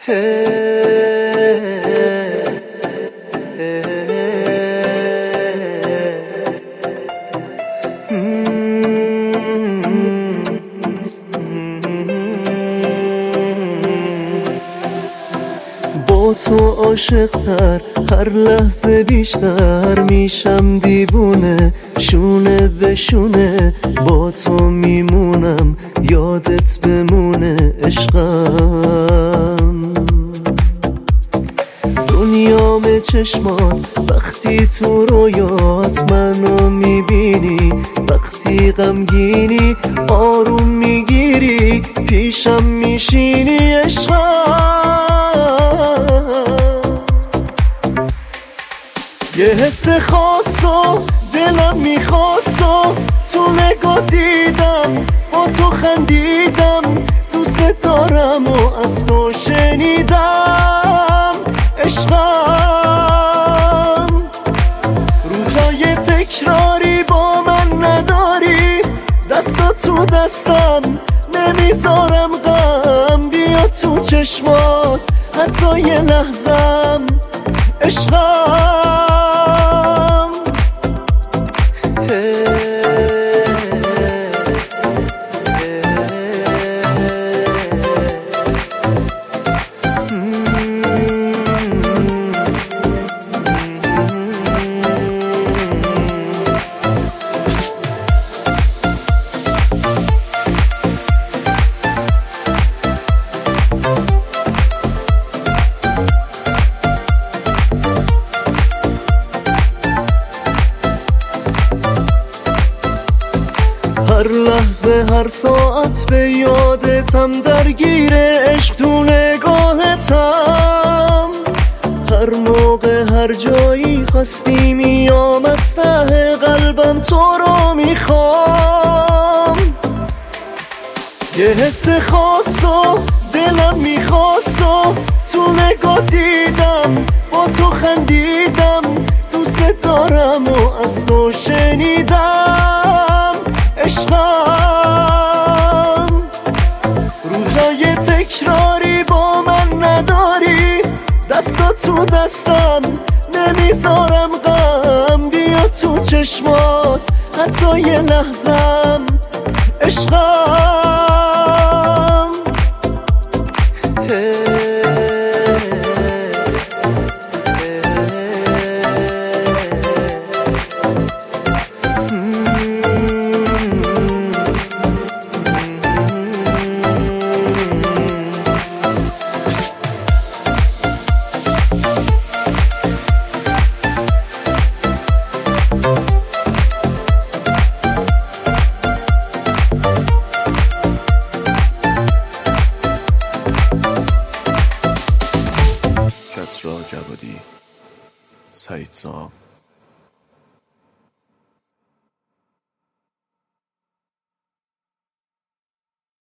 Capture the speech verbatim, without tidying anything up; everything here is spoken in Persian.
با تو عاشق‌تر هر لحظه بیشتر میشم دیوونه، شونه به شونه با تو میمونم، یادت بمونه عشقم. دنیام چشمات وقتی تو رویات منو میبینی، وقتی غمگینی آروم میگیری پیشم میشینی عشقم. یه حس خاصو دلم میخواستو تو نگاه دیدم، با تو خندیدم، دوست دارم و از تو شنیدم عشقم. روزای تکراری با من نداری، دستا تو دستم نمیذارم غم، بیا تو چشمات حتی یه لحظم عشقم. هر لحظه هر ساعت به یادتم درگیر عشق تو نگاهتم، هر موقع هر جایی خواستی میام، از ته قلبم تو رو میخوام. یه حس خاصو دلم میخواستو تو نگاه دیدم، با تو خندیدم، دوست دارم و از تو شنیدم عشقم. روزای تکراری با من نداری، دستا تو دستم نمیذارم غم، بیا تو چشمات حتی یه لحظم عشقم. کسری جوادی، سعید سام.